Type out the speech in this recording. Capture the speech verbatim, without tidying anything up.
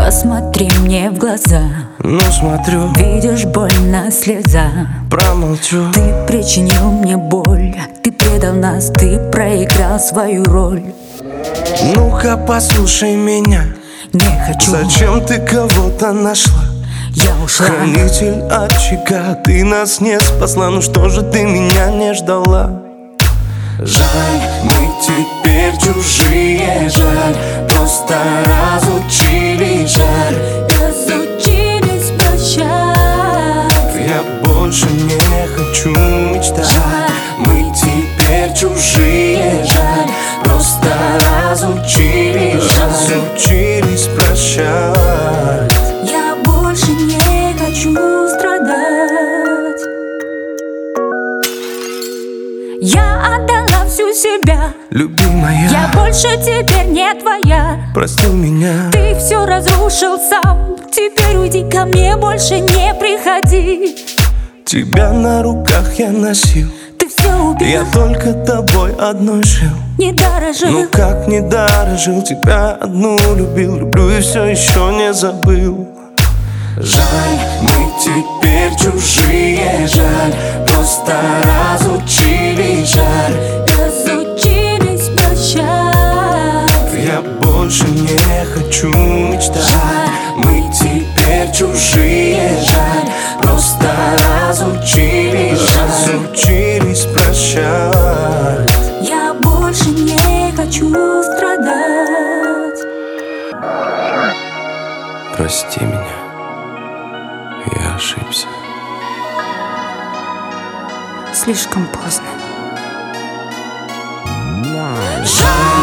Посмотри мне в глаза. Ну смотрю. Видишь, больно слеза. Промолчу. Ты причинил мне боль. Ты предал нас, ты проиграл свою роль. Ну-ка послушай меня. Не хочу. Зачем ты кого-то нашла? Я ушла. Хранитель очага, ты нас не спасла. Ну что же ты меня не ждала? Жаль, мы теперь чужие, жаль. Просто разучились, жаль. Разучились прощать. Я больше не хочу мечтать. Жаль. Мы теперь чужие, жаль. Просто разучились, жаль. Разучились прощать. Я больше не хочу страдать. Я отдала всю себя, любимая. я больше теперь не твоя. Прости меня. Ты все разрушил сам. Теперь уйди ко мне, больше не приходи. Тебя на руках я носил. Ты все убил. Я только тобой одной жил. Не дорожил. Ну как не дорожил, тебя одну любил. Люблю и все еще не забыл. Жаль, мы теперь чужие, жаль. Просто разучились, жаль. Разучились прощать. Я больше не хочу мечтать. Жаль. Мы теперь чужие, жаль. Просто разучились, жаль. Разучились прощать. Я больше не хочу страдать. Прости меня. Я ошибся. Слишком поздно. Жаль.